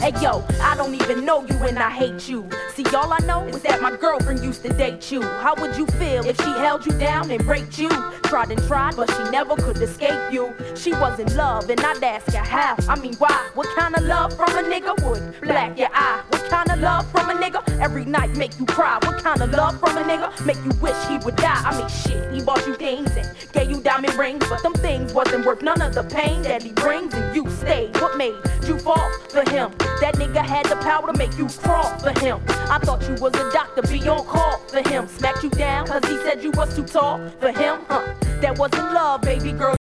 Hey yo, I don't even know you and I hate you. See, all I know is that my girlfriend used to date you. How would you feel if she held you down and raped you? Tried and tried, but she never could escape you. She was in love, and I'd ask her how. I mean, why? What kind of love from a nigga would black your eye? What kind of love from a nigga every night make you cry? What kind of love from a nigga make you wish he would die? I mean, shit, he bought you things and gave you diamond rings, but them things wasn't worth none of the pain that he brings, and you stayed. What made you fall for him? That nigga had the power to make you crawl for him. I thought you was a doctor, be on call for him. Smacked you down cause he said you was too tall for him, huh? That wasn't love, baby girl.